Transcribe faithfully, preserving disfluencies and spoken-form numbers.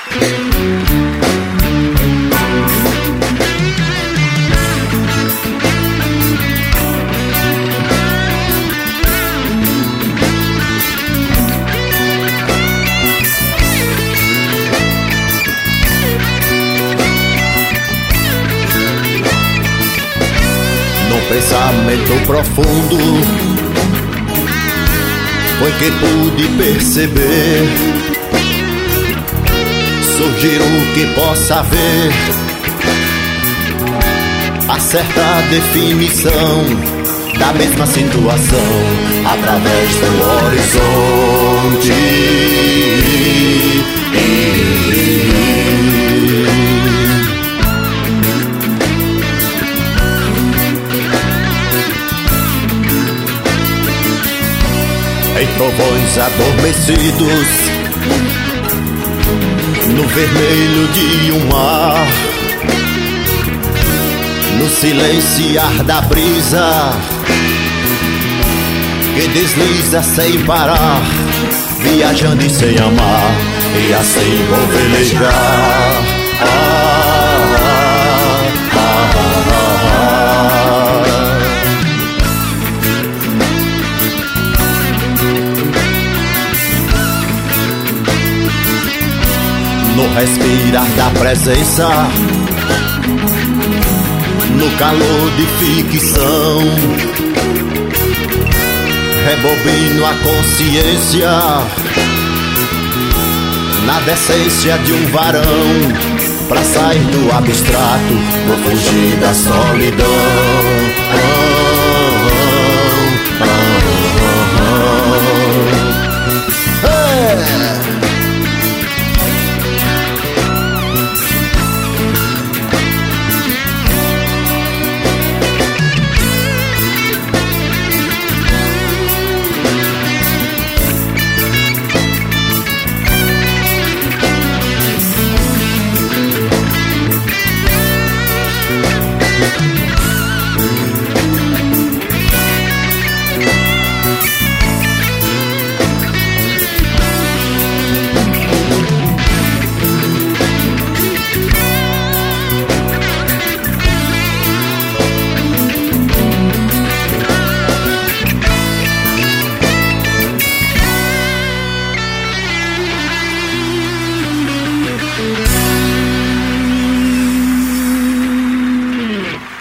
Pensamento profundo foi que pude perceber surgir o que possa ver a certa definição da mesma situação através do horizonte. Em trovões adormecidos, no vermelho de um mar, no silenciar da brisa que desliza sem parar, viajando e sem amar, e assim vou velejar. Ah, ah, ah, ah, ah. No respirar da presença, no calor de ficção, rebobino a consciência na decência de um varão. Pra sair do abstrato, vou fugir da solidão.